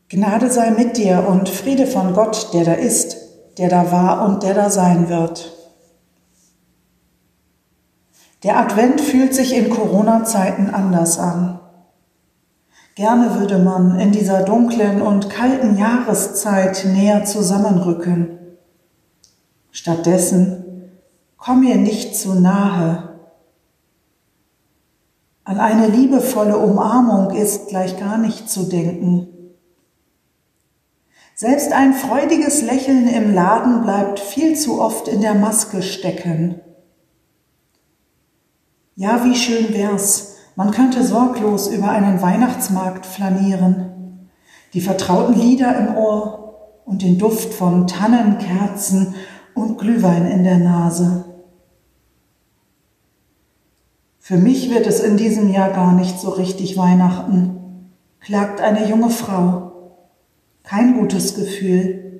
Gnade sei mit dir und Friede von Gott, der da ist, der da war und der da sein wird. Der Advent fühlt sich in Corona-Zeiten anders an. Gerne würde man in dieser dunklen und kalten Jahreszeit näher zusammenrücken. Stattdessen komm mir nicht zu nahe. An eine liebevolle Umarmung ist gleich gar nicht zu denken. Selbst ein freudiges Lächeln im Laden bleibt viel zu oft in der Maske stecken. Ja, wie schön wär's, man könnte sorglos über einen Weihnachtsmarkt flanieren, die vertrauten Lieder im Ohr und den Duft von Tannen, Kerzen und Glühwein in der Nase. Für mich wird es in diesem Jahr gar nicht so richtig Weihnachten, klagt eine junge Frau. Kein gutes Gefühl.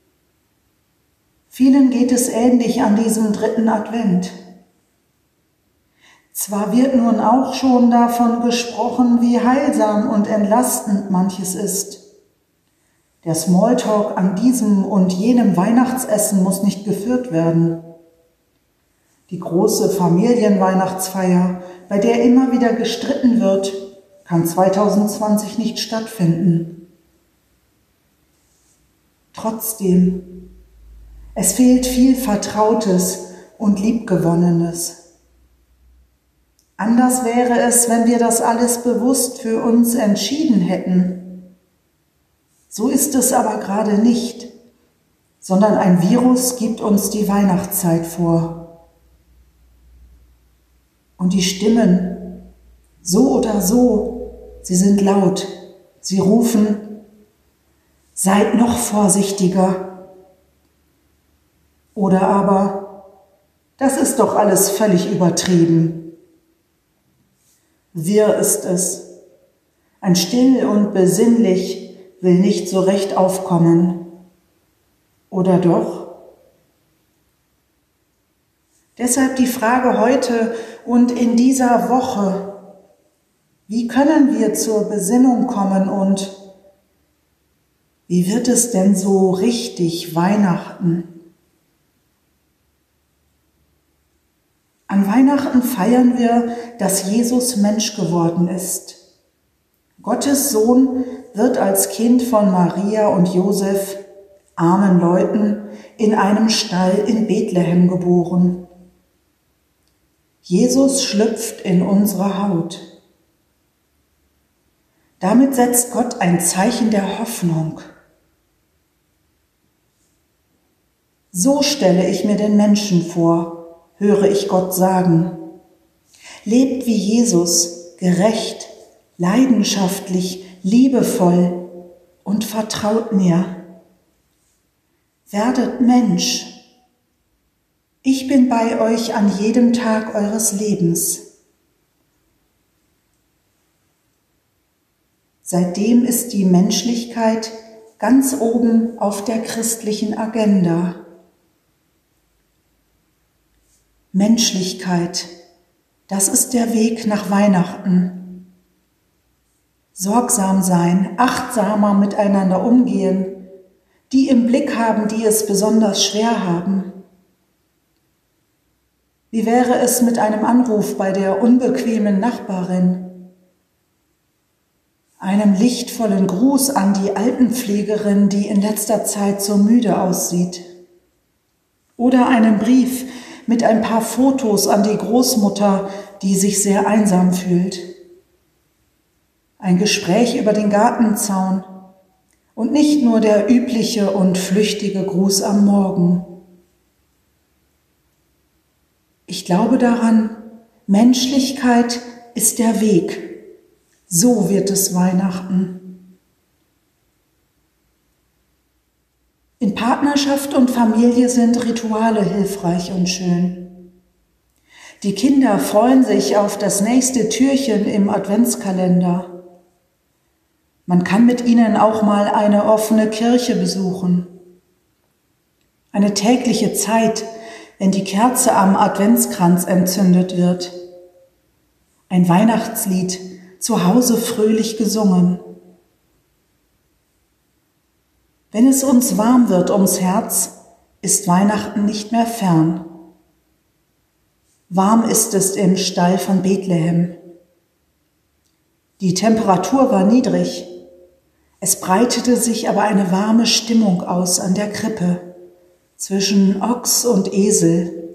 Vielen geht es ähnlich an diesem 3. Advent. Zwar wird nun auch schon davon gesprochen, wie heilsam und entlastend manches ist. Der Smalltalk an diesem und jenem Weihnachtsessen muss nicht geführt werden. Die große Familienweihnachtsfeier, bei der immer wieder gestritten wird, kann 2020 nicht stattfinden. Trotzdem, es fehlt viel Vertrautes und Liebgewonnenes. Anders wäre es, wenn wir das alles bewusst für uns entschieden hätten. So ist es aber gerade nicht, sondern ein Virus gibt uns die Weihnachtszeit vor. Und die Stimmen, so oder so, sie sind laut, sie rufen: Seid noch vorsichtiger. Oder aber: Das ist doch alles völlig übertrieben. Wirr ist es. Ein still und besinnlich will nicht so recht aufkommen. Oder doch? Deshalb die Frage heute und in dieser Woche: Wie können wir zur Besinnung kommen und wie wird es denn so richtig Weihnachten? An Weihnachten feiern wir, dass Jesus Mensch geworden ist. Gottes Sohn wird als Kind von Maria und Josef, armen Leuten, in einem Stall in Bethlehem geboren. Jesus schlüpft in unsere Haut. Damit setzt Gott ein Zeichen der Hoffnung. So stelle ich mir den Menschen vor, höre ich Gott sagen. Lebt wie Jesus, gerecht, leidenschaftlich, liebevoll und vertraut mir. Werdet Mensch. Ich bin bei euch an jedem Tag eures Lebens. Seitdem ist die Menschlichkeit ganz oben auf der christlichen Agenda. Menschlichkeit, das ist der Weg nach Weihnachten. Sorgsam sein, achtsamer miteinander umgehen, die im Blick haben, die es besonders schwer haben. Wie wäre es mit einem Anruf bei der unbequemen Nachbarin? Einem lichtvollen Gruß an die Altenpflegerin, die in letzter Zeit so müde aussieht? Oder einem Brief mit ein paar Fotos an die Großmutter, die sich sehr einsam fühlt. Ein Gespräch über den Gartenzaun und nicht nur der übliche und flüchtige Gruß am Morgen. Ich glaube daran, Menschlichkeit ist der Weg. So wird es Weihnachten. In Partnerschaft und Familie sind Rituale hilfreich und schön. Die Kinder freuen sich auf das nächste Türchen im Adventskalender. Man kann mit ihnen auch mal eine offene Kirche besuchen. Eine tägliche Zeit, wenn die Kerze am Adventskranz entzündet wird. Ein Weihnachtslied, zu Hause fröhlich gesungen. Wenn es uns warm wird ums Herz, ist Weihnachten nicht mehr fern. Warm ist es im Stall von Bethlehem. Die Temperatur war niedrig, es breitete sich aber eine warme Stimmung aus an der Krippe zwischen Ochs und Esel.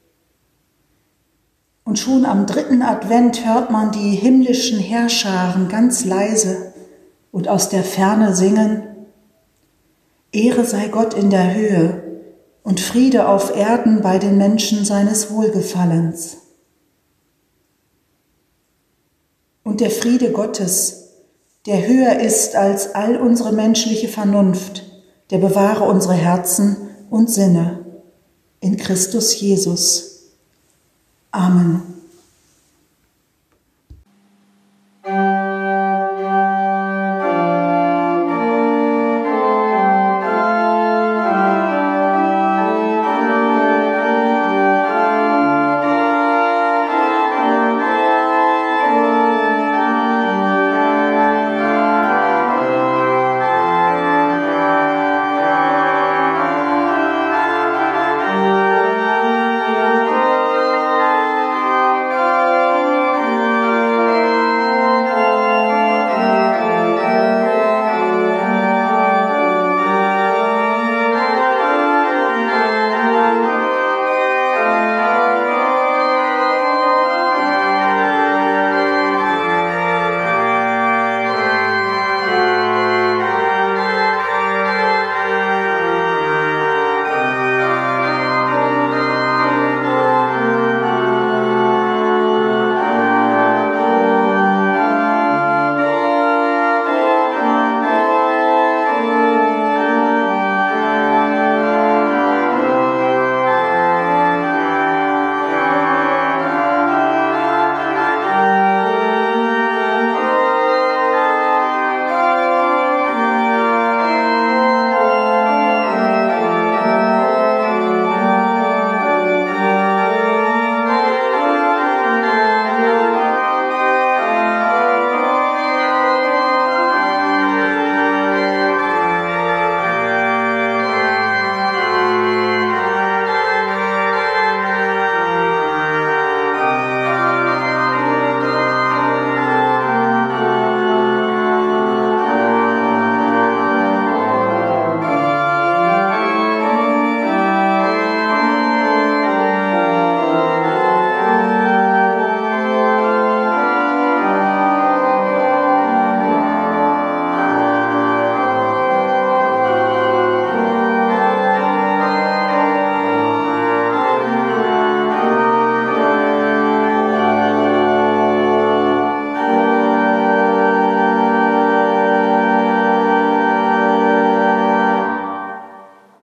Und schon am 3. Advent hört man die himmlischen Heerscharen ganz leise und aus der Ferne singen: Ehre sei Gott in der Höhe und Friede auf Erden bei den Menschen seines Wohlgefallens. Und der Friede Gottes, der höher ist als all unsere menschliche Vernunft, der bewahre unsere Herzen und Sinne in Christus Jesus. Amen.